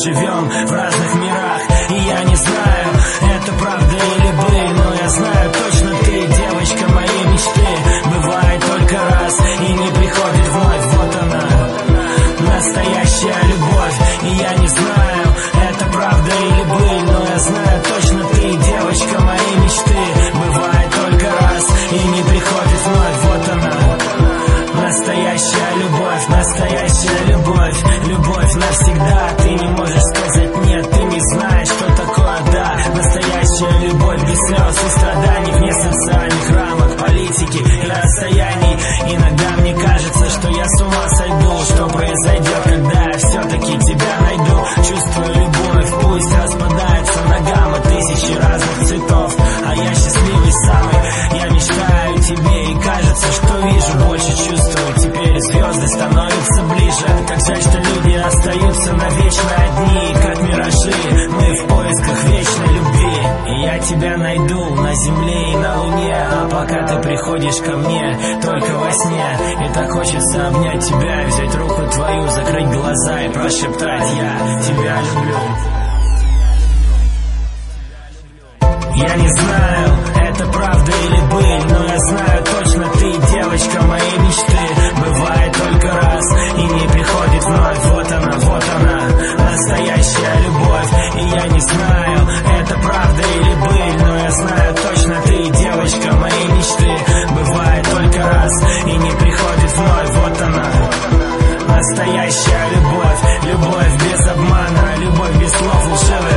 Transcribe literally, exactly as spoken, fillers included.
живем в разных мирах. И я не знаю, это правда или быль, но я знаю точно, ты девочка моей мечты. Бывает только раз и не приходит вновь. Вот она, настоящая любовь. И я не знаю, это правда или быль, но я знаю точно, ты девочка моей мечты. Бывает только раз и не приходит вновь. Вот она, настоящая любовь, настоящая любовь. Любовь навсегда, ты не можешь сказать нет, ты не знаешь, что такое да. Настоящая любовь без слез и страданий, вне социальных рамок, политики и расстояний. Иногда мне кажется, что я с ума сойду. Что произойдет, когда я все-таки тебя найду? Чувствую любовь, пусть распадается на гаммы тысячи разных цветов, а я счастливый самый. Я мечтаю о тебе и кажется, что вижу, больше чувствую. Теперь звезды становятся ближе. Как жаль, что люди остаются навечно одни, как миражи. Мы в поисках вечной любви. И я тебя найду на земле и на луне, а пока ты приходишь ко мне только во сне. И так хочется обнять тебя, взять руку твою, закрыть глаза и прошептать: я тебя люблю. Я не знаю, это правда или быль, но я знаю точно, ты девочка моей мечты. Бывает только раз и не приходит вновь. Вот она, вот она, настоящая любовь. И я не знаю, это правда или быль, но я знаю точно, ты девочка моей мечты. Бывает только раз и не приходит вновь. Вот она, настоящая любовь. Любовь без обмана, любовь без слов лживых.